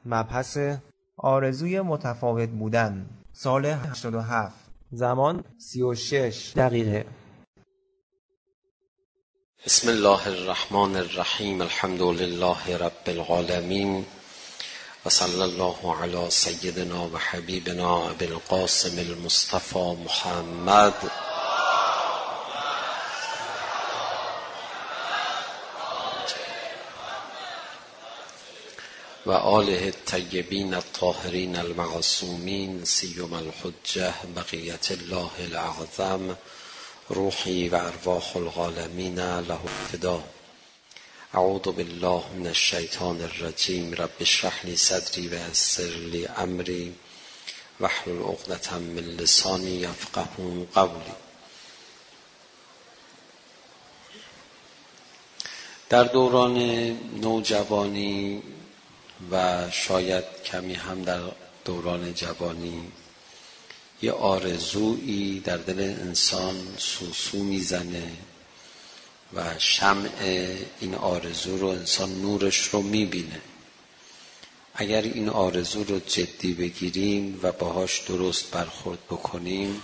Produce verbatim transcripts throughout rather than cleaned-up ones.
مبحث آرزوی متفاوت بودن، سال هشتاد و هفت، زمان سی و شش دقیقه. بسم الله الرحمن الرحیم. الحمد لله رب العالمین و صلی الله علی سیدنا و حبیبنا ابی القاسم المصطفى محمد و آله الطیبین الطاهرین المعصومین سیما الحجة بقیة الله الاعظم روحی و ارواح العالمین له فدا. اعوذ بالله من الشیطان الرجیم. رب اشرح لی صدری و یسر لی امری واحلل عقدة من لسانی یفقهوا قولی. در دوران نوجوانی و شاید کمی هم در دوران جوانی یه آرزویی در دل انسان سوسو میزنه و شمع این آرزو رو انسان نورش رو میبینه. اگر این آرزو رو جدی بگیریم و باهاش درست برخورد بکنیم،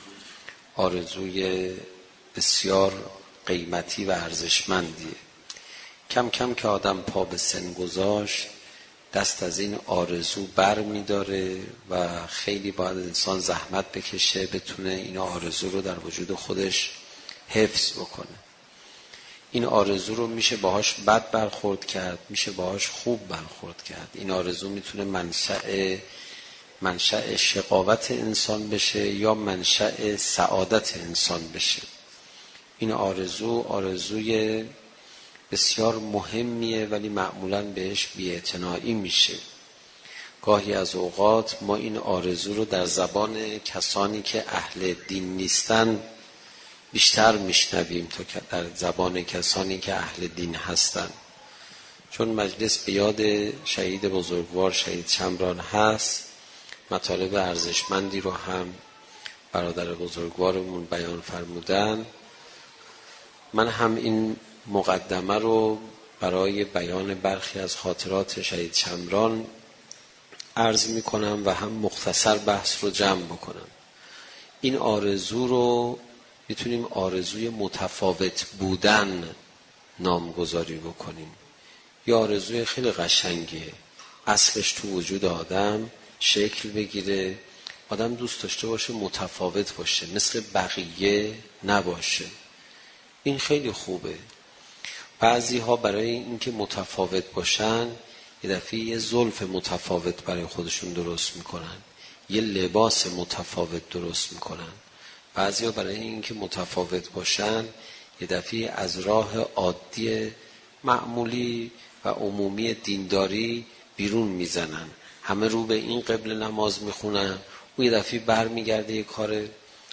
آرزوی بسیار قیمتی و ارزشمندیه. کم کم که آدم پا به سن گذاشت دست از این آرزو بر می داره و خیلی باید انسان زحمت بکشه بتونه این آرزو رو در وجود خودش حفظ بکنه. این آرزو رو میشه باهاش بد برخورد کرد، میشه باهاش خوب برخورد کرد. این آرزو میتونه منشأ منشأ شقاوت انسان بشه یا منشأ سعادت انسان بشه. این آرزو آرزوی بسیار مهمیه ولی معمولاً بهش بی‌اعتنایی میشه. گاهی از اوقات ما این آرزو رو در زبان کسانی که اهل دین نیستن بیشتر میشنویم تا که در زبان کسانی که اهل دین هستن. چون مجلس به یاد شهید بزرگوار شهید شمران هست، مطالب ارزشمندی رو هم برادر بزرگوارمون بیان فرمودن. من هم این مقدمه رو برای بیان برخی از خاطرات شهید شمران عرض می کنم و هم مختصر بحث رو جمع بکنم. این آرزو رو میتونیم آرزوی متفاوت بودن نامگذاری بکنیم. یه آرزوی خیلی قشنگیه، اصلش تو وجود آدم شکل بگیره، آدم دوست داشته باشه متفاوت باشه، مثل بقیه نباشه. این خیلی خوبه. بعضی ها برای اینکه متفاوت باشن یه دفعه یه زلف متفاوت برای خودشون درست میکنن، یه لباس متفاوت درست میکنن. بعضی ها برای اینکه متفاوت باشن یه دفعه از راه عادی معمولی و عمومی دینداری بیرون میزنن. همه رو به این قبله نماز میخونن، اون یه دفعه بر میگرده یه کار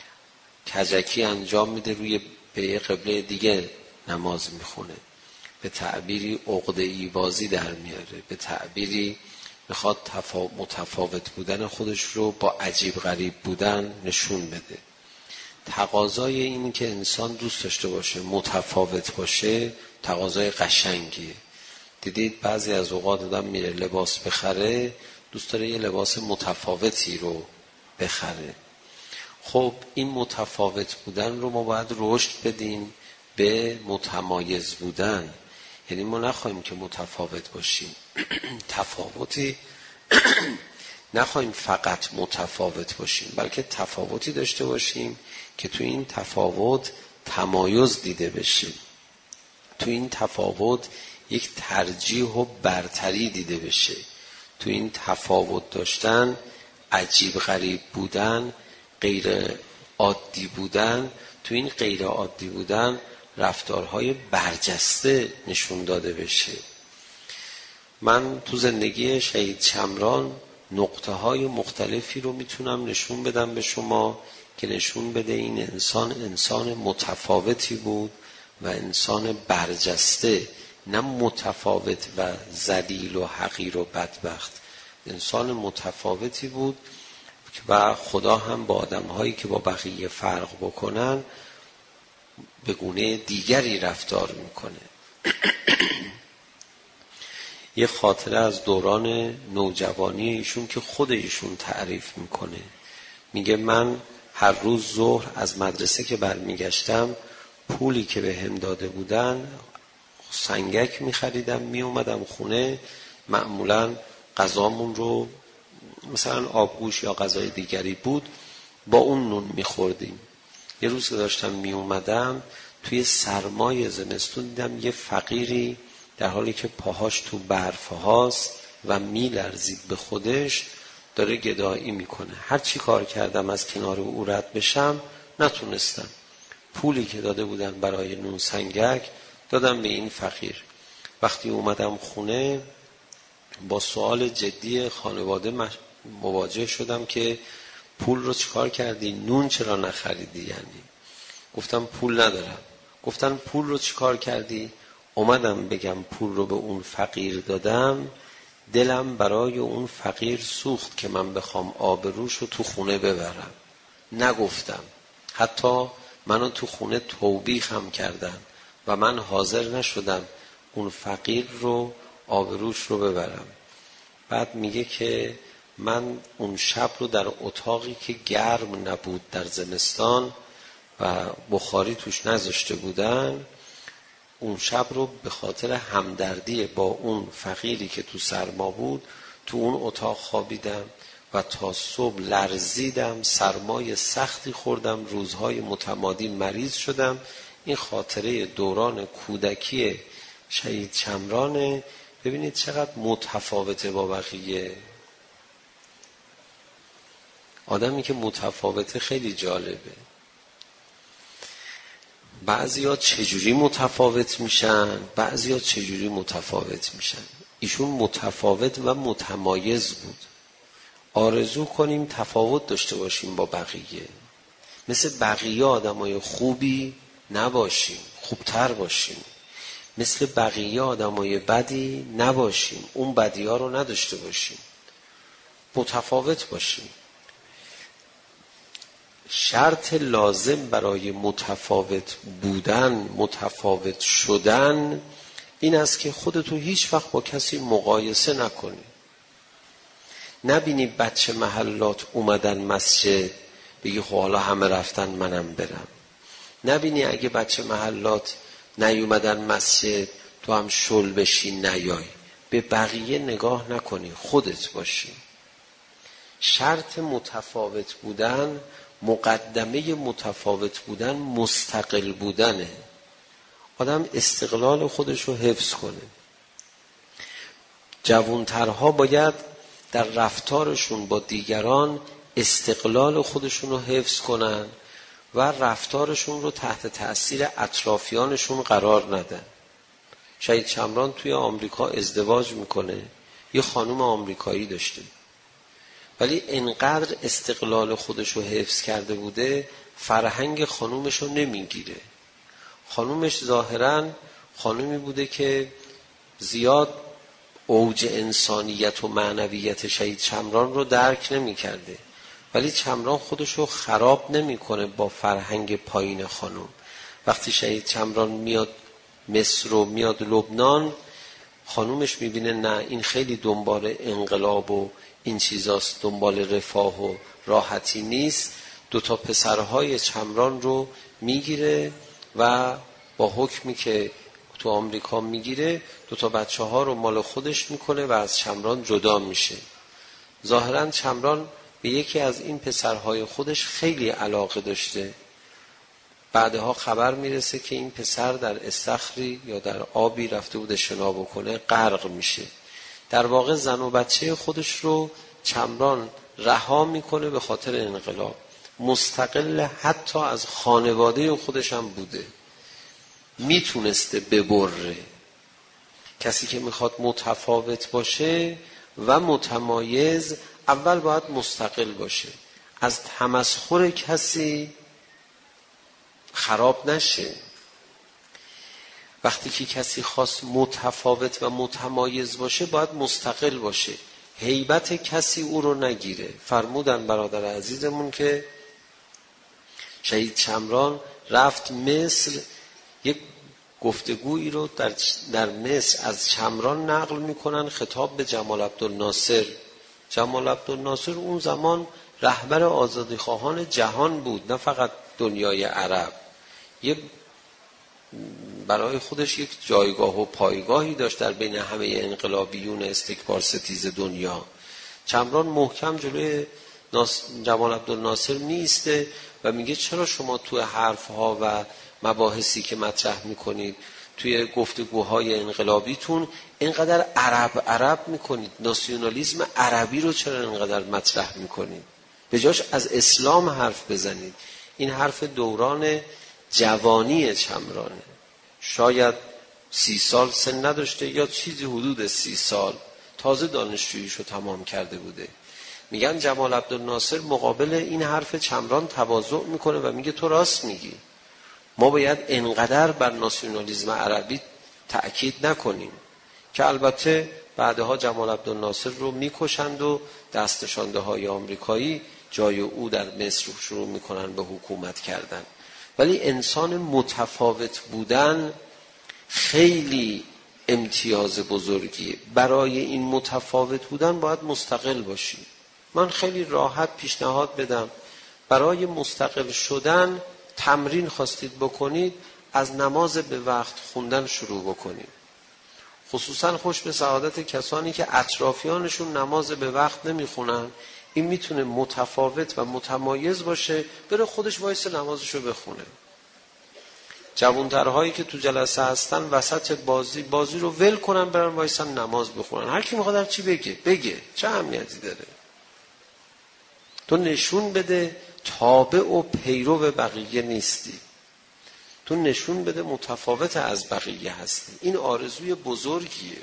کجکی انجام میده، روی به یه قبله دیگه نماز میخونه. به تعبیری عقده‌ای بازی در میاره، به تعبیری میخواد تفا... متفاوت بودن خودش رو با عجیب غریب بودن نشون بده. تقاضای این که انسان دوست داشته باشه متفاوت باشه تقاضای قشنگیه. دیدید بعضی از اوقات آدم میره لباس بخره، دوست داره یه لباس متفاوتی رو بخره. خب این متفاوت بودن رو ما باید رشد بدیم به متمایز بودن. یعنی ما نخواهیم که متفاوت باشیم، تفاوتی نخواهیم فقط متفاوت باشیم، بلکه تفاوتی داشته باشیم که تو این تفاوت تمایز دیده بشه، تو این تفاوت یک ترجیح و برتری دیده بشه، تو این تفاوت داشتن عجیب غریب بودن، غیر عادی بودن، تو این غیر عادی بودن رفتارهای برجسته نشون داده بشه. من تو زندگی شهید شمران نقطه های مختلفی رو میتونم نشون بدم به شما که نشون بده این انسان انسان متفاوتی بود و انسان برجسته، نه متفاوت و ذلیل و حقیر و بدبخت. انسان متفاوتی بود و خدا هم با آدم هایی که با بقیه فرق بکنن به گونه دیگری رفتار میکنه. یه خاطره از دوران نوجوانی ایشون که خود ایشون تعریف میکنه. میگه من هر روز ظهر از مدرسه که برمیگشتم پولی که به هم داده بودن سنگک میخریدم، میومدم خونه، معمولا غذامون رو مثلا آبگوش یا غذای دیگری بود با اون نون میخوردیم. یه روز که داشتم میومدم توی سرمای زمستون دیدم یه فقیری در حالی که پاهاش تو برف هاست و میلرزید به خودش داره گدایی میکنه. هر چی کار کردم از کنار او رد بشم نتونستم. پولی که داده بودن برای نون سنگک دادم به این فقیر. وقتی اومدم خونه با سوال جدی خانواده مواجه شدم که پول رو چیکار کردی؟ نون چرا نخریدی؟ یعنی گفتم پول ندارم. گفتن پول رو چیکار کردی؟ اومدم بگم پول رو به اون فقیر دادم، دلم برای اون فقیر سوخت که من بخوام آبروش رو تو خونه ببرم. نگفتم. حتی منو تو خونه توبیخ هم کردن و من حاضر نشدم اون فقیر رو آبروش رو ببرم. بعد میگه که من اون شب رو در اتاقی که گرم نبود در زمستان و بخاری توش نذاشته بودن، اون شب رو به خاطر همدردی با اون فقیری که تو سرما بود تو اون اتاق خوابیدم و تا صبح لرزیدم، سرمای سختی خوردم، روزهای متمادی مریض شدم. این خاطره دوران کودکی شهید شمرانه. ببینید چقدر متفاوته با بقیه. آدمی که متفاوته خیلی جالبه. بعضیا چجوری متفاوت میشن، بعضیا چجوری متفاوت میشن. ایشون متفاوت و متمایز بود. آرزو کنیم تفاوت داشته باشیم با بقیه، مثل بقیه آدمای خوبی نباشیم، خوبتر باشیم. مثل بقیه آدمای بدی نباشیم، اون بدی ها رو نداشته باشیم، متفاوت باشیم. شرط لازم برای متفاوت بودن، متفاوت شدن این است که خودتو هیچ وقت با کسی مقایسه نکنی. نبینی بچه محلات اومدن مسجد بگی خب حالا همه رفتن منم برم. نبینی اگه بچه محلات نیومدن مسجد تو هم شل بشی نیای. به بقیه نگاه نکنی، خودت باشی. شرط متفاوت بودن، مقدمه متفاوت بودن مستقل بودنه. آدم استقلال خودش رو حفظ کنه. جوانترها باید در رفتارشون با دیگران استقلال خودشون رو حفظ کنن و رفتارشون رو تحت تأثیر اطرافیانشون قرار ندن. شهید شمران توی آمریکا ازدواج میکنه، یه خانم آمریکایی داشته، ولی انقدر استقلال خودش رو حفظ کرده بوده فرهنگ خانومش رو نمیگیره. خانومش ظاهراً خانومی بوده که زیاد اوج انسانیت و معنویت شهید شمران رو درک نمی کرده، ولی شمران خودش رو خراب نمی کنه با فرهنگ پایین خانوم. وقتی شهید شمران میاد مصر و میاد لبنان، خانومش میبینه نه این خیلی دنبال انقلاب و این چیزاست، دنبال رفاه و راحتی نیست. دو تا پسرهای شمران رو میگیره و با حکمی که تو آمریکا میگیره دو تا بچه ها رو مال خودش میکنه و از شمران جدا میشه. ظاهراً شمران به یکی از این پسرهای خودش خیلی علاقه داشته. بعدها خبر میرسه که این پسر در استخری یا در آبی رفته بوده شنا بکنه، غرق میشه. در واقع زن و بچه خودش رو شمران رها میکنه به خاطر انقلاب. مستقل حتی از خانواده خودش هم بوده، میتونسته ببره. کسی که میخواد متفاوت باشه و متمایز اول باید مستقل باشه، از تمسخر کسی خراب نشه. وقتی که کسی خواست متفاوت و متمایز باشه باید مستقل باشه، هیبت کسی او رو نگیره. فرمودن برادر عزیزمون که شهید شمران رفت مصر، یک گفتگویی رو در, در مصر از چمران نقل میکنن خطاب به جمال عبدالناصر. جمال عبدالناصر اون زمان رهبر آزادیخواهان جهان بود، نه فقط دنیای عرب. یه برای خودش یک جایگاه و پایگاهی داشت در بین همه انقلابیون استکبار ستیز دنیا. چمران محکم جلوی جمال عبدالناصر میسته و میگه چرا شما توی حرفها و مباحثی که مطرح میکنید، توی گفتگوهای انقلابیتون اینقدر عرب عرب میکنید، ناسیونالیسم عربی رو چرا اینقدر مطرح میکنید؟ به جاش از اسلام حرف بزنید. این حرف دوران جوانی چمرانه. شاید سی سال سن نداشته یا چیزی حدود سی سال، تازه دانشجوییشو تمام کرده بوده. میگن جمال عبدالناصر مقابل این حرف چمران تواضع میکنه و میگه تو راست میگی، ما باید انقدر بر ناسیونالیسم عربی تأکید نکنیم. که البته بعدها جمال عبدالناصر رو میکشند و دستشانده های آمریکایی جای او در مصر شروع میکنن به حکومت کردن. ولی انسان متفاوت بودن خیلی امتیاز بزرگیه. برای این متفاوت بودن باید مستقل باشی. من خیلی راحت پیشنهاد بدم برای مستقل شدن تمرین خواستید بکنید، از نماز به وقت خوندن شروع بکنید. خصوصا خوش به سعادت کسانی که اطرافیانشون نماز به وقت نمیخونن. این میتونه متفاوت و متمایز باشه، بره خودش وایس نمازشو بخونه. جوانترهایی که تو جلسه هستن وسط بازی بازی رو ول کنن برن وایسن نماز بخونن. هر کی میخواد هر چی بگه بگه، چه اهمیتی داره؟ تو نشون بده تابع و پیرو بقیه نیستی، تو نشون بده متفاوت از بقیه هستی. این آرزوی بزرگیه.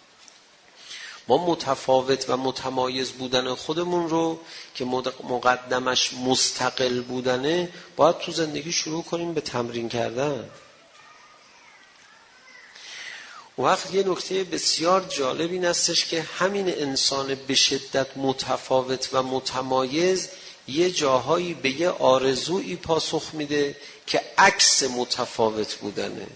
ما متفاوت و متمایز بودن خودمون رو که مقدمش مستقل بودنه باید تو زندگی شروع کنیم به تمرین کردن. و وقت یه نکته بسیار جالب این استش که همین انسان به شدت متفاوت و متمایز یه جاهایی به یه آرزویی پاسخ میده که عکس متفاوت بودنه.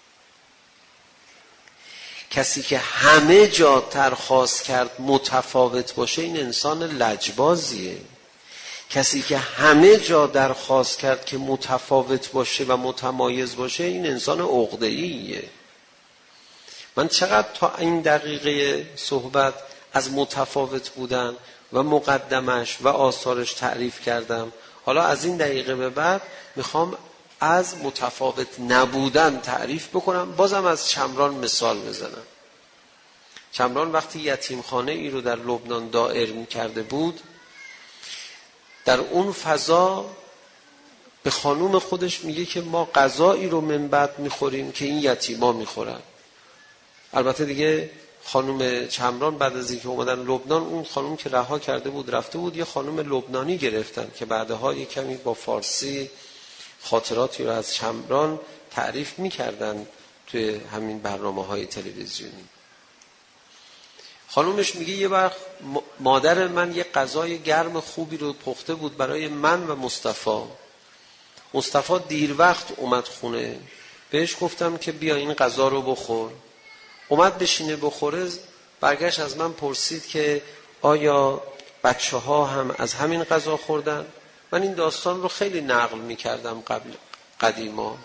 کسی که همه جا درخواست کرد متفاوت باشه این انسان لجبازیه. کسی که همه جا درخواست کرد که متفاوت باشه و متمایز باشه این انسان عقده‌ایه. من چقدر تا این دقیقه صحبت از متفاوت بودن و مقدمش و آثارش تعریف کردم. حالا از این دقیقه به بعد میخوام از متفاوت نبودن تعریف بکنم. بازم از چمران مثال بزنم. چمران وقتی یتیمخانه ای رو در لبنان دایر می‌کرده بود، در اون فضا به خانوم خودش میگه که ما غذایی رو من بعد میخوریم که این یتیما میخورن. البته دیگه خانوم چمران بعد از اینکه اومدن لبنان، اون خانوم که رها کرده بود رفته بود، یه خانوم لبنانی گرفتن که بعدها یه کمی با فارسی خاطراتی رو از چمران تعریف میکردن توی همین برنامه‌های تلویزیونی. خانومش میگه یه وقت مادر من یه غذای گرم خوبی رو پخته بود برای من و مصطفی. مصطفی دیر وقت اومد خونه، بهش گفتم که بیا این غذا رو بخور. اومد بشینه بخوره، برگشت از من پرسید که آیا بچه ها هم از همین غذا خوردن؟ من این داستان رو خیلی نقل میکردم قبل قدیما.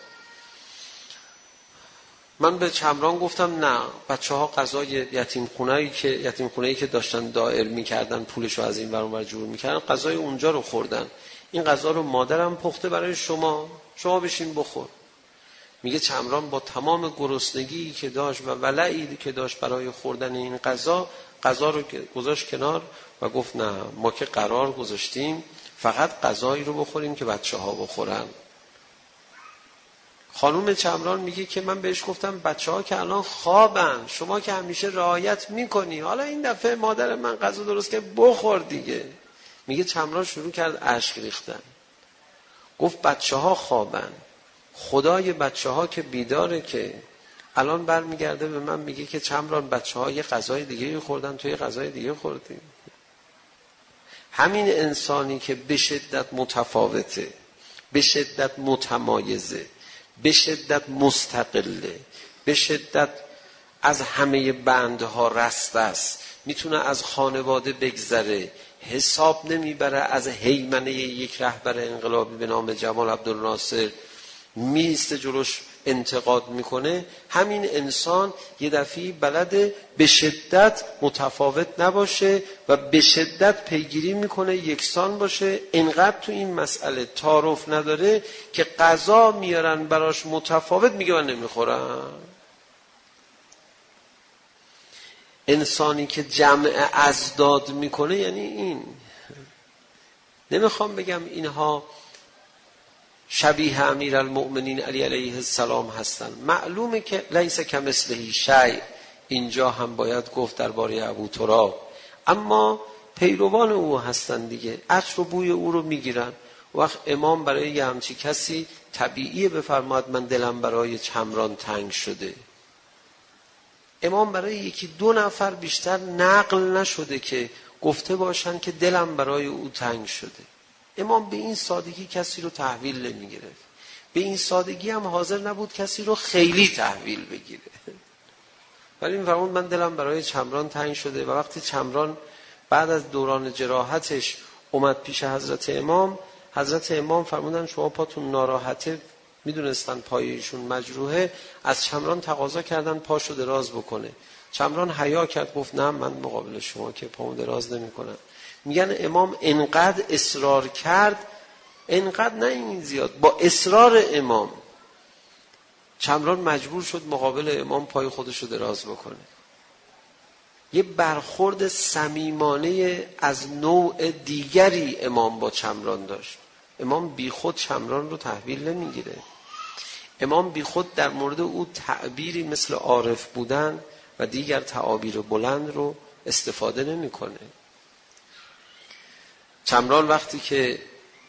من به چمران گفتم نه، بچه ها غذای یتیم خونه‌ای که یتیم خونه‌ای که داشتن دایر میکردن پولشو از این ور اون ور جور میکردن، غذای اونجا رو خوردن. این غذا رو مادرم پخته برای شما، شما بشین بخور. میگه چمران با تمام گرسنگی که داشت و ولعی که داشت برای خوردن این غذا، غذا رو گذاشت کنار و گفت نه، ما که قرار گذاشتیم فقط غذایی رو بخوریم که بچه‌ها بخورن. خانوم چمران میگه که من بهش گفتم بچه‌ها که الان خوابن، شما که همیشه رعایت میکنی، حالا این دفعه مادر من غذا درست که بخور دیگه. میگه چمران شروع کرد اشک ریختن. گفت بچه‌ها خوابن، خدای بچه‌ها که بیداره که الان برمیگرده به من میگه که چمران بچه‌ها یه غذای دیگه خوردن، تو یه غذای دیگه خوردی. همین انسانی که به شدت متفاوته، به شدت متمایزه، به شدت مستقله، به شدت از همه بندها رسته است، میتونه از خانواده بگذره، حساب نمیبره از هیمنه یک رهبر انقلابی به نام جمال عبدالناصر میسته جلوش انتقاد میکنه. همین انسان یه دفعه بلده به شدت متفاوت نباشه و به شدت پیگیری میکنه یکسان باشه. انقدر تو این مسئله تعارف نداره که غذا میارن براش متفاوت میگه من نمیخورم. انسانی که جمع ازداد میکنه یعنی این. نمیخوام بگم اینها شبیه امیرالمؤمنین علی علیه السلام هستن، معلومه که لیس کمثله شیء، اینجا هم باید گفت درباره ابو تراب، اما پیروان او هستن دیگه، عطر و بوی او رو میگیرن. وقت امام برای یه همچی کسی طبیعیه بفرماد من دلم برای چمران تنگ شده. امام برای یکی دو نفر بیشتر نقل نشده که گفته باشن که دلم برای او تنگ شده. امام به این سادگی کسی رو تحویل نمیگرفت، به این سادگی هم حاضر نبود کسی رو خیلی تحویل بگیره. ولی میفرمود من دلم برای چمران تنگ شده. و وقتی چمران بعد از دوران جراحتش اومد پیش حضرت امام، حضرت امام فرمودن شما پاتون ناراحته، میدونستن پای ایشون مجروحه، از چمران تقاضا کردن پاشو دراز بکنه. چمران حیا کرد، گفت نه من مقابل شما که پامو دراز نمیکنم. میگن امام انقدر اصرار کرد، انقدر نه این زیاد، با اصرار امام چمران مجبور شد مقابل امام پای خودشو دراز بکنه. یه برخورد صمیمانه از نوع دیگری امام با چمران داشت. امام بی خود چمران رو تحویل نمیگیره. امام بی خود در مورد او تعبیری مثل عارف بودن و دیگر تعابیر بلند رو استفاده نمیکنه. چمران وقتی که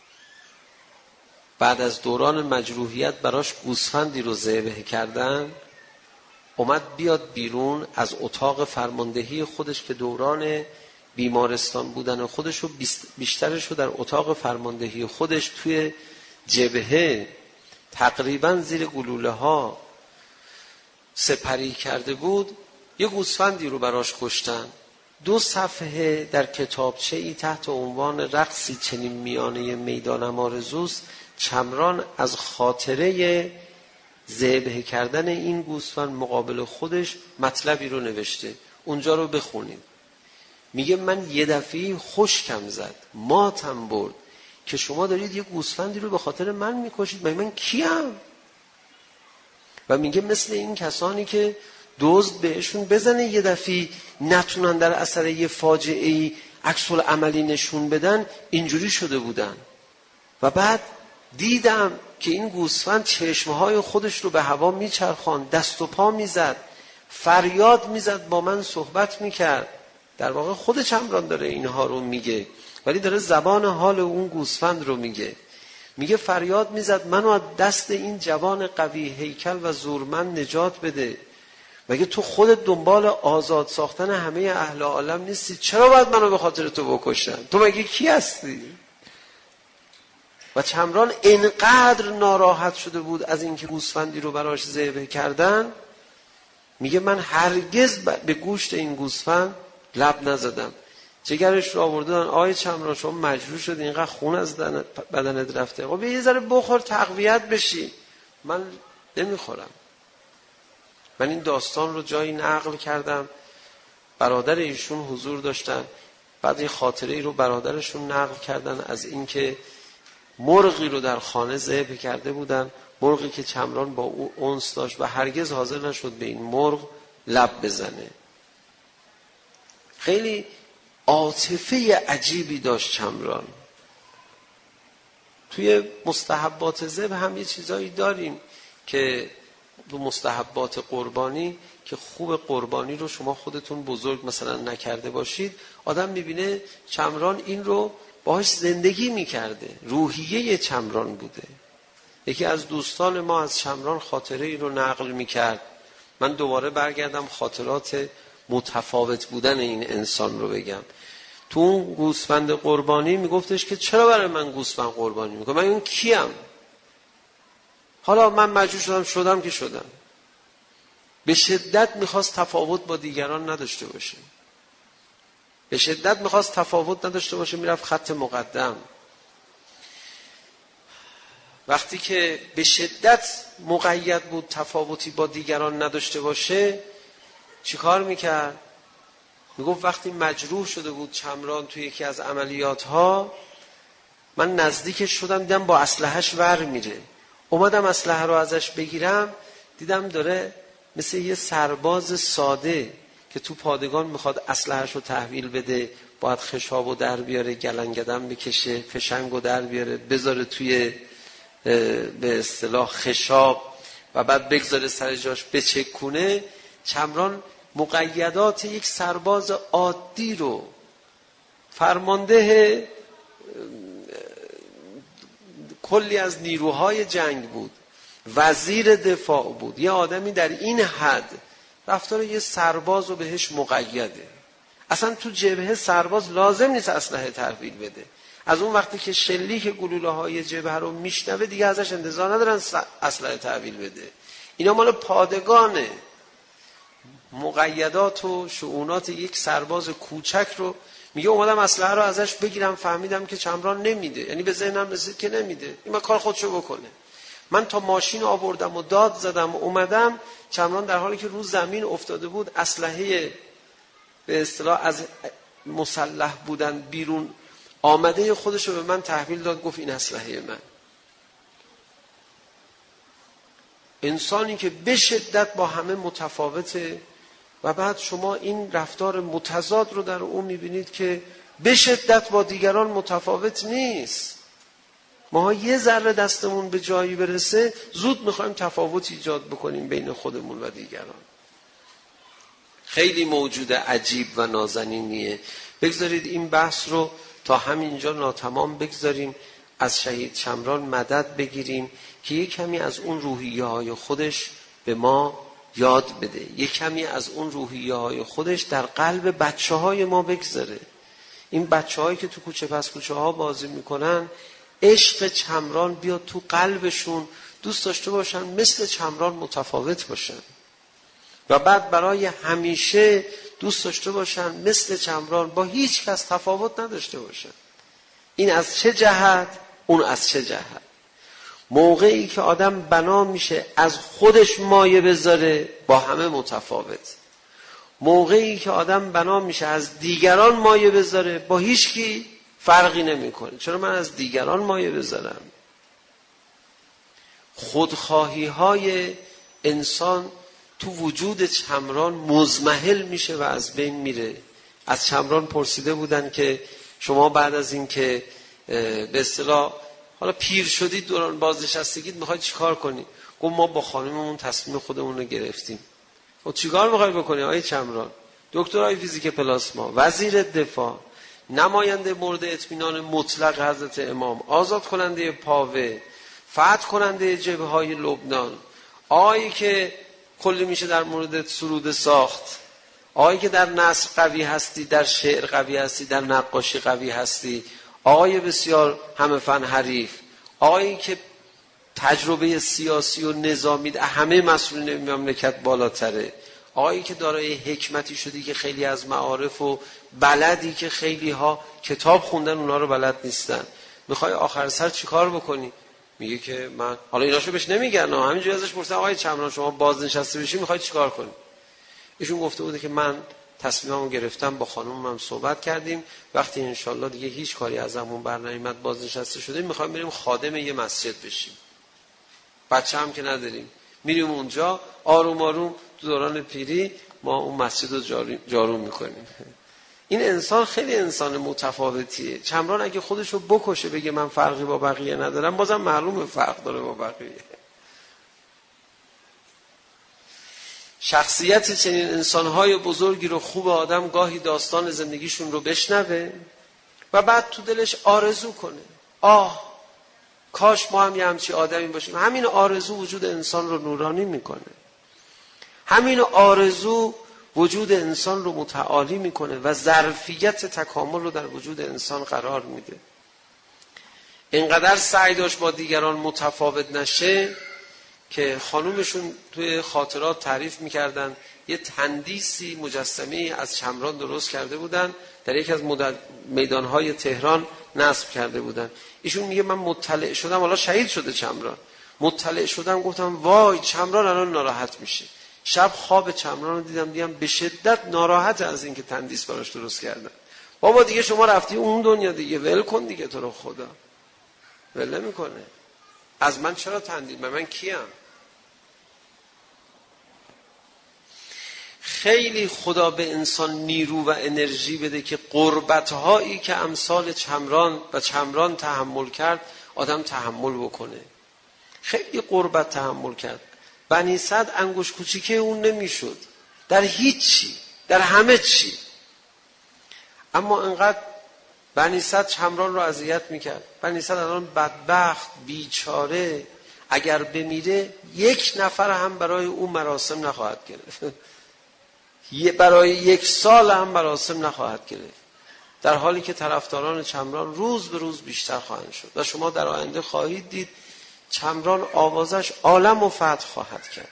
بعد از دوران مجروحیت براش گوسفندی رو ذبح کردن، اومد بیاد بیرون از اتاق فرماندهی خودش که دوران بیمارستان بودن خودش رو بیشترش رو در اتاق فرماندهی خودش توی جبهه تقریبا زیر گلوله ها سپری کرده بود. یه گوسفندی رو براش کشتن. دو صفحه در کتابچه ای تحت عنوان رقصی چنین میانه میدانم آرزوست، چمران از خاطره ذبح کردن این گوسفند مقابل خودش مطلبی رو نوشته. اونجا رو بخونید. میگه من یه دفعه خشکم زد، ماتم برد که شما دارید یه گوسفندی رو به خاطر من میکشید. من من کیم؟ و میگه مثل این کسانی که دزد بهشون بزنه یه دفعه نتونن در اثر یه فاجعه‌ای عکس العملی نشون بدن، اینجوری شده بودن. و بعد دیدم که این گوسفند چشمهای خودش رو به هوا میچرخاند، دست و پا میزد، فریاد میزد، با من صحبت میکرد. در واقع خود چمران داره اینها رو میگه، ولی داره زبان حال اون گوسفند رو میگه. میگه فریاد میزد منو از دست این جوان قوی هیکل و زورمند نجات بده. مگه تو خودت دنبال آزاد ساختن همه اهل عالم نیستی؟ چرا باید منو به خاطر تو بکشن؟ تو مگه کی هستی؟ و چمران انقدر ناراحت شده بود از اینکه گوسفندی رو براش ذبح کردن، میگه من هرگز به گوشت این گوسفند لب نزدم. جگرش رو آوردن، آقای چمران شما مجروح شدی، اینقدر خون از بدنت رفته، خب یه ذره بخور تقویت بشی. من نمیخورم. من این داستان رو جایی نقل کردم، برادر ایشون حضور داشتن، بعد این خاطره ای رو برادرشون نقل کردن از اینکه مرغی رو در خانه ذبح کرده بودن، مرغی که چمران با او انس داشت و هرگز حاضر نشد به این مرغ لب بزنه. خیلی عاطفه عجیبی داشت چمران. توی مستحبات ذبح هم یه چیزایی داریم که دو مستحبات قربانی که خوب قربانی رو شما خودتون بزرگ مثلا نکرده باشید، آدم میبینه چمران این رو باهاش زندگی میکرده، روحیه چمران بوده. یکی از دوستان ما از چمران خاطره ای رو نقل میکرد. من دوباره برگردم خاطرات متفاوت بودن این انسان رو بگم. تو اون گوسفند قربانی میگفتش که چرا برای من گوسفند قربانی میکنه؟ من اون کیم؟ حالا من مجبور شدم شدم که شدم. به شدت میخواست تفاوت با دیگران نداشته باشه، به شدت میخواست تفاوت نداشته باشه، میرفت خط مقدم. وقتی که به شدت مقید بود تفاوتی با دیگران نداشته باشه، چی کار میکرد؟ میگفت وقتی مجروح شده بود چمران توی یکی از عملیات ها، من نزدیکش شدم دیدم با اسلحه‌اش ور میره، اومدم اسلحه رو ازش بگیرم، دیدم داره مثل یه سرباز ساده که تو پادگان میخواد اسلحه‌اش رو تحویل بده، باید خشابو در بیاره، گلنگدن بکشه، فشنگو در بیاره، بذاره توی به اصطلاح خشاب و بعد بگذاره سر جاش بچکونه. چمران مقیدات یک سرباز عادی رو، فرمانده کلی از نیروهای جنگ بود، وزیر دفاع بود، یه آدمی در این حد رفتار یه سرباز رو بهش مقیده. اصلا تو جبهه سرباز لازم نیست اسلحه تحویل بده، از اون وقتی که شلیک گلوله های جبهه رو میشنوه دیگه ازش انتظار ندارن اسلحه تحویل بده. اینا مال پادگانه. مقیدات و شؤونات یک سرباز کوچک رو میگه اومدم اسلحه رو ازش بگیرم، فهمیدم که چمران نمیده، یعنی به ذهنم رسید که نمیده، این کار خودشو بکنه. من تا ماشین آوردم و داد زدم و اومدم، چمران در حالی که رو زمین افتاده بود، اسلحه به اصطلاح از مسلح بودن بیرون آمده خودش رو به من تحویل داد، گفت این اسلحه من. انسانی که به شدت با همه متفاوته و بعد شما این رفتار متضاد رو در اون میبینید که به شدت با دیگران متفاوت نیست. ما یه ذره دستمون به جایی برسه زود میخوایم تفاوت ایجاد بکنیم بین خودمون و دیگران. خیلی موجود عجیب و نازنینیه. بگذارید این بحث رو تا همینجا ناتمام بگذاریم، از شهید چمران مدد بگیریم که یک کمی از اون روحیه های خودش به ما یاد بده، یک کمی از اون روحیه های خودش در قلب بچه های ما بگذاره. این بچه هایی که تو کوچه پس کوچه ها بازی میکنن، عشق چمران بیاد تو قلبشون، دوست داشته باشن مثل چمران متفاوت باشن و بعد برای همیشه دوست داشته باشن مثل چمران با هیچ کس تفاوت نداشته باشن. این از چه جهت، اون از چه جهت. موقعی که آدم بنا میشه از خودش مایه بذاره با همه متفاوت، موقعی که آدم بنا میشه از دیگران مایه بذاره با هیچ کی فرقی نمیکنه. چرا من از دیگران مایه بذارم؟ خودخواهی های انسان تو وجود چمران مزمحل میشه و از بین میره. از چمران پرسیده بودن که شما بعد از این که به اصطلاح حالا پیر شدید، دوران بازنشستگیت، میخواید چیکار کنی؟ گفت ما با خانممون تصمیم خودمون رو گرفتیم. خب چیکار میخوای بکنی آقای چمران؟ دکترای فیزیک پلاسما، وزیر دفاع، نماینده مورد اطمینان مطلق حضرت امام، آزاد کننده پاوه، فتح کننده جبهه های لبنان، آقایی که کلی میشه در مورد سرود ساخت، آقایی که در نثر قوی هستی، در شعر قوی هستی، در نقاشی قوی هستی، آقای بسیار همه فن حریف، آقایی که تجربه سیاسی و نظامی همه مسئولین مملکت بالاتره، آقایی که دارای حکمتی شدی که خیلی از معارف و بلدی که خیلی ها کتاب خوندن اونا رو بلد نیستن. میخوای آخر سر چیکار بکنی؟ میگه که من، حالا ایناشو بهش نمیگن، همینجوری ازش پرسیدن آقای چمران شما بازنشسته بشی میخوای چیکار کنی؟ ایشون گفته بوده که من تصمیممو گرفتم، با خانومم صحبت کردیم، وقتی انشالله دیگه هیچ کاری ازمون برنمیاد بازنشسته شده، میخوایم بریم خادم یه مسجد بشیم. بچه هم که نداریم، میریم اونجا آروم آروم تو دوران پیری ما اون مسجد رو جارو, جارو میکنیم. این انسان خیلی انسان متفاوتیه. چمران اگه خودشو بکشه بگه من فرقی با بقیه ندارم، بازم معلومه فرق داره با بقیه. شخصیت چنین انسانهای بزرگی رو خوب آدم گاهی داستان زندگیشون رو بشنوه و بعد تو دلش آرزو کنه، آه کاش ما هم یه همچی آدمی باشیم. همین آرزو وجود انسان رو نورانی میکنه، همین آرزو وجود انسان رو متعالی میکنه و ظرفیت تکامل رو در وجود انسان قرار میده. اینقدر سعی داشت با دیگران متفاوت نشه که خانومشون توی خاطرات تعریف میکردن یه تندیسی مجسمه از چمران درست کرده بودن، در یکی از میدانهای تهران نصب کرده بودن. ایشون میگه من مطلع شدم، حالا شهید شده چمران، مطلع شدم گفتم وای چمران الان ناراحت میشه. شب خواب چمران رو دیدم دیدم به شدت ناراحت از این که تندیس براش درست کردن. بابا دیگه شما رفتی اون دنیا دیگه، ول کن دیگه، تو رو خدا ول نمیکنه. از من چرا تندیس؟ من, من کیم؟ خیلی خدا به انسان نیرو و انرژی بده که قربت‌هایی که امثال چمران و چمران تحمل کرد آدم تحمل بکنه. خیلی قربت تحمل کرد. بنی سعد انگوش کوچیکه اون نمیشد در هیچ چی، در همه چی. اما انقدر بنی سعد چمران رو اذیت میکرد. بنی سعد الان بدبخت بیچاره اگر بمیره یک نفر هم برای اون مراسم نخواهد گرفت، برای یک سال هم مراسم نخواهد گرفت، در حالی که طرفداران چمران روز به روز بیشتر خواهند شد و شما در آینده خواهید دید چمران آوازش عالم و فتح خواهد کرد.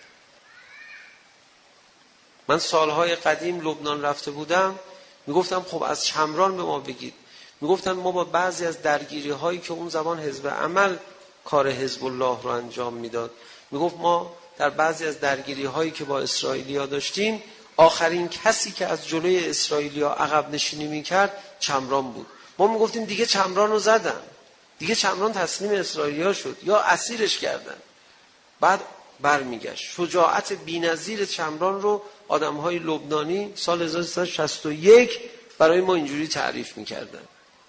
من سالهای قدیم لبنان رفته بودم، میگفتم خب از چمران به ما بگید. میگفتن ما با بعضی از درگیری هایی که اون زمان حزب عمل کار حزب الله رو انجام میداد، میگفت ما در بعضی از درگیری هایی که با اسرائیلیا داشتیم آخرین کسی که از جلوی اسرائیلیا عقب نشینی میکرد چمران بود. ما میگفتیم دیگه چمران رو زدن، دیگه چمران تسلیم اسرائیلیا شد یا اسیرش کردن. بعد برمیگشت. شجاعت بی‌نظیر چمران رو آدمهای لبنانی سال هزار و سیصد و شصت و یک برای ما اینجوری تعریف میکردن.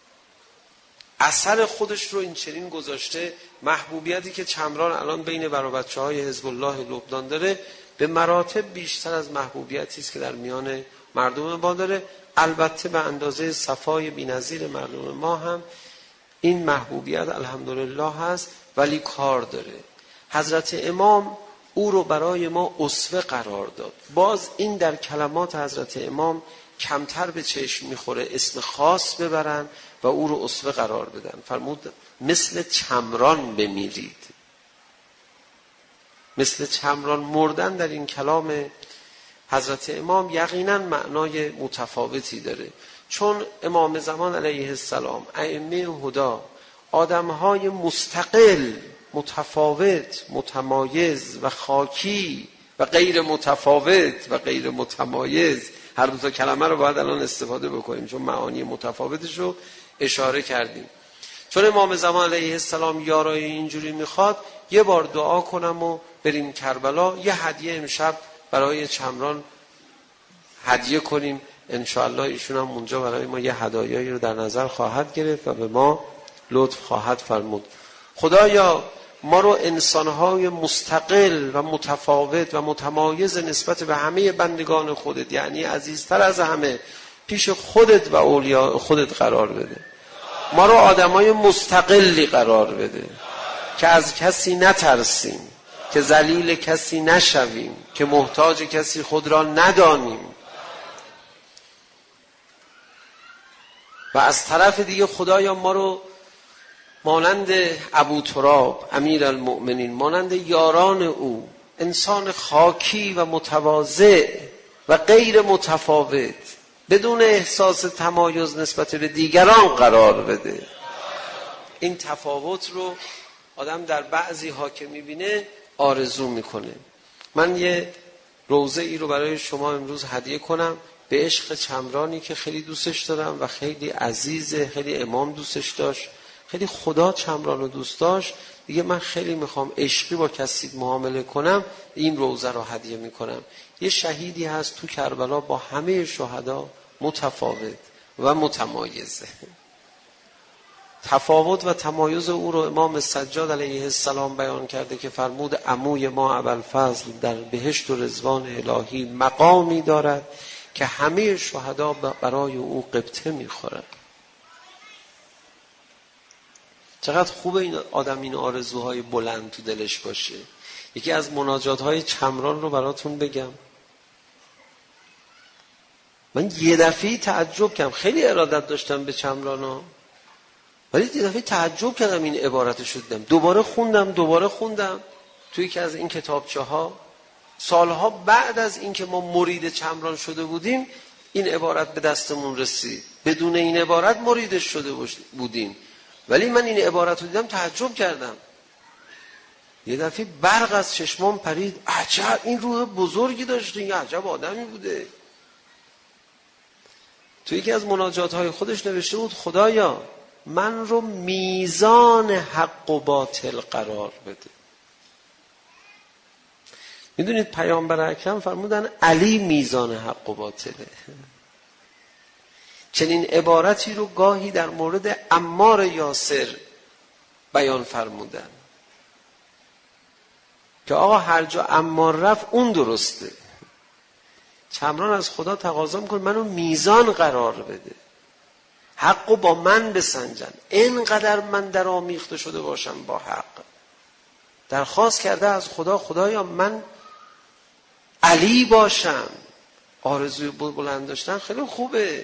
اثر خودش رو این چنین گذاشته. محبوبیتی که چمران الان بین برابچه‌های حزب الله لبنان داره به مراتب بیشتر از محبوبیتی است که در میان مردم ما داره. البته به اندازه صفای بی‌نظیر مردم ما هم این محبوبیت الحمدلله هست، ولی کار داره. حضرت امام او رو برای ما اسوه قرار داد. باز این در کلمات حضرت امام کمتر به چشم میخوره اسم خاص ببرن و او رو اسوه قرار بدن. فرمود مثل چمران بمیرید. مثل چمران مردن در این کلام حضرت امام یقینا معنای متفاوتی داره، چون امام زمان علیه السلام، ائمه هدا، آدمهای مستقل، متفاوت، متمایز و خاکی و غیر متفاوت و غیر متمایز، هر دو تا کلمه رو باید الان استفاده بکنیم چون معانی متفاوتش رو اشاره کردیم. چون امام زمان علیه السلام یارای اینجوری میخواد، یه بار دعا کنم و بریم کربلا، یه هدیه امشب برای چمران هدیه کنیم، انشاءالله ایشون هم اونجا برای ما یه هدایایی رو در نظر خواهد گرفت و به ما لطف خواهد فرمود. خدایا ما رو انسانهای مستقل و متفاوت و متمایز نسبت به همه بندگان خودت، یعنی عزیزتر از همه پیش خودت و اولیاء خودت قرار بده. ما رو آدمای مستقلی قرار بده که از کسی نترسیم، که ذلیل کسی نشویم، که محتاج کسی خود را ندانیم. و از طرف دیگه خدایا ما رو مانند ابو تراب امیر المؤمنین، مانند یاران او، انسان خاکی و متواضع و غیر متفاوت بدون احساس تمایز نسبت به دیگران قرار بده. این تفاوت رو آدم در بعضی ها که میبینه آرزو میکنه. من یه روزه ای رو برای شما امروز هدیه کنم به عشق چمرانی که خیلی دوستش دارم و خیلی عزیزه، خیلی امام دوستش داشت، خیلی خدا چمران رو دوست داشت. دیگه من خیلی میخوام عشقی با کسی معامله کنم، این روزه رو هدیه میکنم. یه شهیدی هست تو کربلا با همه شهدا متفاوت و متمایزه. تفاوت و تمایز او رو امام سجاد علیه السلام بیان کرده که فرمود عموی ما ابوالفضل در بهشت و رضوان الهی مقامی دارد که همه شهدا برای او غبطه میخورند. چقدر خوبه این آدم این آرزوهای بلند تو دلش باشه. یکی از مناجات‌های چمران رو براتون بگم. من یه دفعه تعجب کردم، خیلی ارادت داشتم به چمرانا، ولی یه دفعه تعجب کردم این عبارت شدم، دوباره خوندم دوباره خوندم توی یکی از این کتابچه ها سالها بعد از اینکه ما مرید چمران شده بودیم این عبارت به دستمون رسید. بدون این عبارت مریدش شده بودیم، ولی من این عبارت رو دیدم تعجب کردم. یه دفعه برق از چشمام پرید، عجب این روح بزرگی داشته، این عجب آدمی بوده. توی یکی از مناجات‌های خودش نوشته بود خدایا من رو میزان حق و باطل قرار بده. میدونید پیامبر اکرم فرمودن علی میزان حق و باطله. چنین عبارتی رو گاهی در مورد عمار یاسر بیان فرمودن که آقا هر جا عمار رفت اون درسته. چمران از خدا تقاضا میکنه منو میزان قرار بده، حقو با من بسنجن، اینقدر من در آمیخته شده باشم با حق. درخواست کرده از خدا خدایا من علی باشم. آرزوی بلند داشتن خیلی خوبه،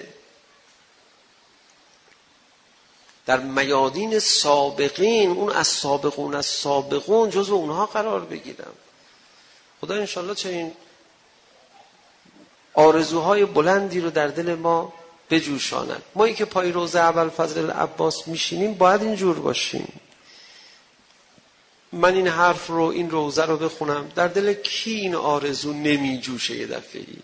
در میادین سابقین، اون از سابقون از سابقون جزو اونها قرار بگیرم. خدا انشالله چنین آرزوهای بلندی رو در دل ما بجوشاند. ما که پای روضه ابوالفضل العباس میشینیم باید اینجور باشیم. من این حرف رو، این روضه رو بخونم، در دل کی این آرزو نمی جوشه یه دفعه‌ای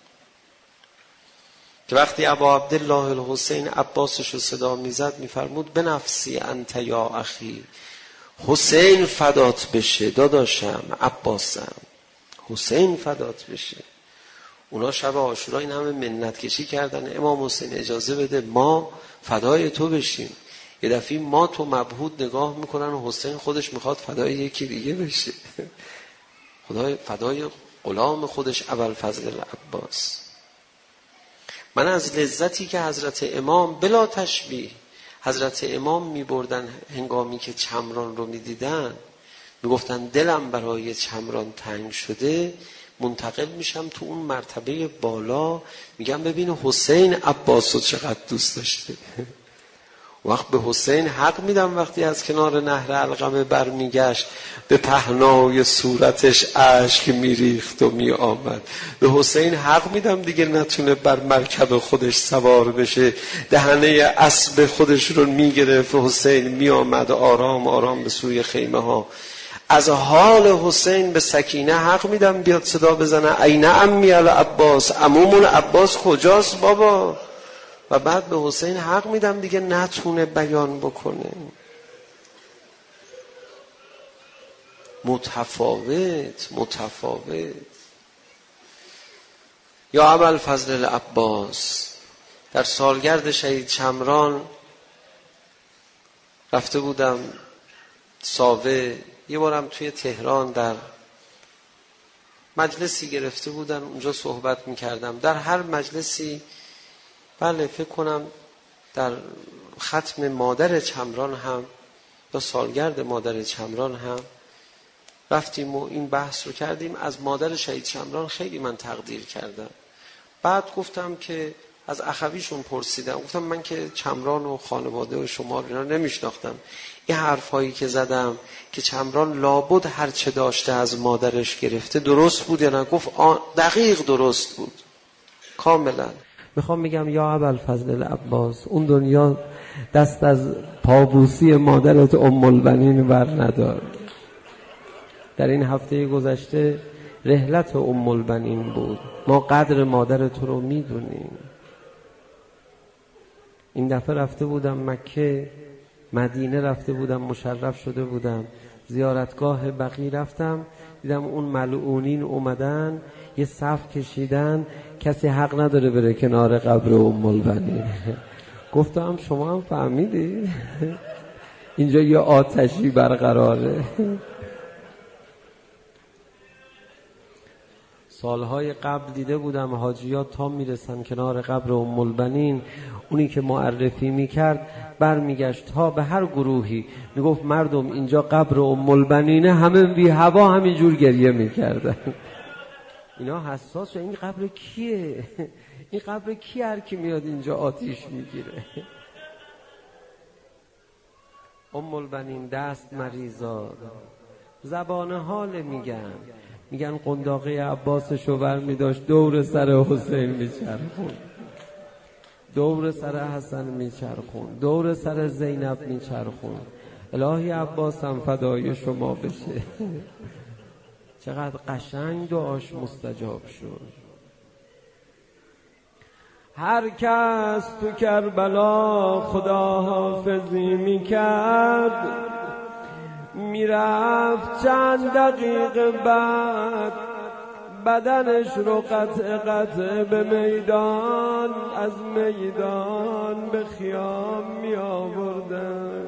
که وقتی ابا عبدالله الحسین عباسش رو صدا میزد میفرمود بنفسی انت یا اخی، حسین فدات بشه داداشم، عباسم حسین فدات بشه. اونا شب عاشورا این همه منت کشی کردن، امام حسین اجازه بده ما فدای تو بشیم. یه دفعه ما تو مبهوت نگاه میکنن و حسین خودش میخواد فدای یکی دیگه بشه. خدای فدای غلام خودش ابوالفضل العباس. من از لذتی که حضرت امام بلا تشبیه حضرت امام میبردن هنگامی که چمران رو میدیدن، میگفتن دلم برای چمران تنگ شده، منتقل میشم تو اون مرتبه بالا، میگم ببین حسین عباسو چقدر دوست داشته. وقت به حسین حق میدم وقتی از کنار نهر علقمه برمیگشت به پهنای صورتش اشک میریخت و میآمد. به حسین حق میدم دیگه نتونه بر مرکب خودش سوار بشه، دهنه اسب خودش رو میگرفت. حسین میآمد آرام آرام به سوی خیمه ها. از حال حسین به سکینه حق میدم بیاد صدا بزنه عین امی العباس، عمومون عباس کجاست بابا؟ و بعد به حسین حق میدم دیگه نتونه بیان بکنه. متفاوت متفاوت. یا ابوالفضل العباس، در سالگرد شهید چمران رفته بودم ساوه، یه بارم توی تهران در مجلسی گرفته بودن اونجا صحبت میکردم. در هر مجلسی، بله فکر کنم در ختم مادر چمران هم یا سالگرد مادر چمران هم رفتیم و این بحث رو کردیم. از مادر شهید چمران خیلی من تقدیر کردم. بعد گفتم که از اخویشون پرسیدم، گفتم من که چمران و خانواده و شما اینا نمیشناختم، این حرفایی که زدم که چمران لابد هر چه داشته از مادرش گرفته درست بود یا نه؟ گفت دقیق درست بود، کاملا. میخوام میگم یا ابوالفضل العباس، اون دنیا دست از پابوسی مادرت ام البنین بر ندار. در این هفته گذشته رحلت ام البنین بود. ما قدر مادر تو رو میدونیم. این دفعه رفته بودم مکه، مدینه رفته بودم، مشرف شده بودم، زیارتگاه بقیع رفتم، دیدم اون ملعونین اومدن یه صف کشیدن، کسی حق نداره بره کنار قبر ام البنین. گفتم شما هم فهمیدی اینجا یه آتشی برقراره. سالهای قبل دیده بودم حاجیات تا میرسن کنار قبر ام البنین، اونی که معرفی میکرد برمیگشت تا به هر گروهی میگفت مردم اینجا قبر ام البنینه، همه بی هوا همینجور گریه میکردن. اینا حساس شد این قبر کیه؟ این قبر کی؟ هر کی میاد اینجا آتیش میگیره. ام البنین دست مریضا، زبان حال میگن، میگن قنداقه عباس شوور میداشت دور سر حسین میچرخون، دور سر حسن میچرخون، دور سر زینب میچرخون. الهی عباس هم فدای شما بشه. چقدر قشنگ دعاش مستجاب شد. هر کس تو کربلا خداحافظی میکرد، میرفت چند دقیقه بعد بدنش رو قطع قطع به میدان، از میدان به خیام می آوردن.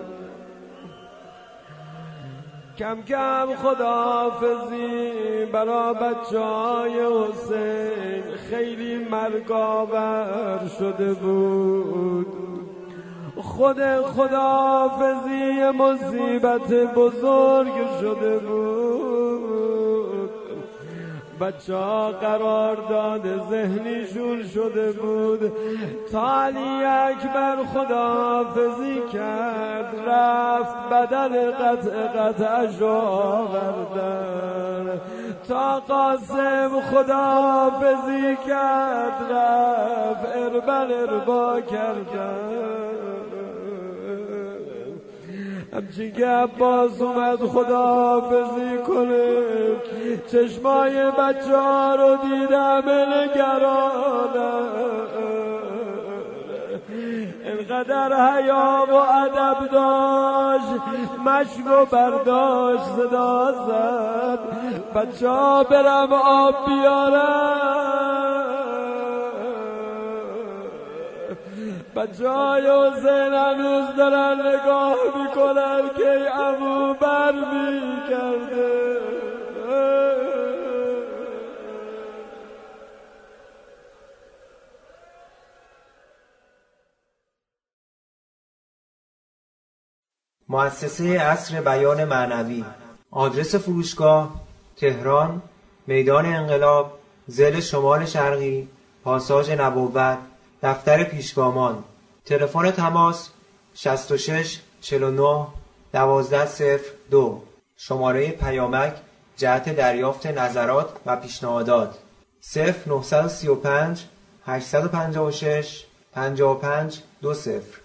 کم کم خداحافظی برا بچهای حسین خیلی مرگاور شده بود. خود خداحافظی مصیبت بزرگ شده بود. بچه ها قرارداد ذهنیشون شده بود. تا علی اکبر خداحافظی کرد، رفت بدن قطع قطعش آوردن. تا قاسم خداحافظی کرد، رفت اربل اربا کردن. همچین که عباس اومد خداحافظی کنه، چشمای بچه ها رو دیدم نگرانه. اینقدر حیا و ادب داشت، مشک و برداشت صدا زد بچه ها برم آب بیارم. بچه های حسین هنوز دارن نگاه میکنن که عمو بر میکرده. مؤسسه عصر بیان معنوی. آدرس فروشگاه: تهران، میدان انقلاب، ضلع شمال شرقی، پاساژ نبوت، دفتر پیشگامان. تلفن تماس: شصت و شش چهل و نه دوازده صفر دو. شماره پیامک جهت دریافت نظرات و پیشنهادات: صفر نه سه پنج هشت پنج شش پنج پنج دو صفر.